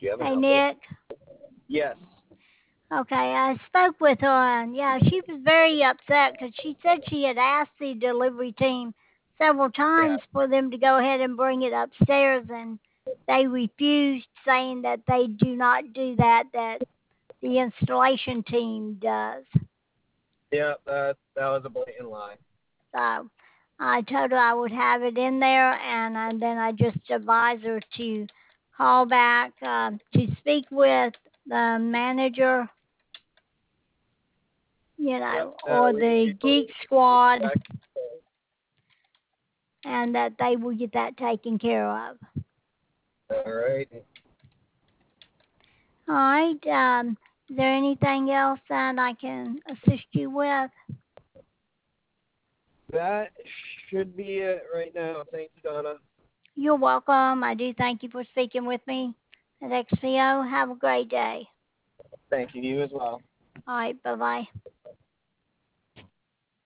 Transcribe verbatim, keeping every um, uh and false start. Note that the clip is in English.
you have an Hey, update? Nick. Yes. Okay, I spoke with her, and yeah, she was very upset because she said she had asked the delivery team several Yeah. times for them to go ahead and bring it upstairs, and they refused, saying that they do not do that, that the installation team does. Yeah, that that was a blatant lie. So I told her I would have it in there, and, uh, then I just advised her to call back um, to speak with the manager, you Yep. know, Uh, or we the we told Geek you to Squad, back. and that they will get that taken care of. All right. All right. Um, is there anything else that I can assist you with? That should be it right now. Thank you, Donna. You're welcome. I do thank you for speaking with me at X P O. Have a great day. Thank you. You as well. All right. Bye bye.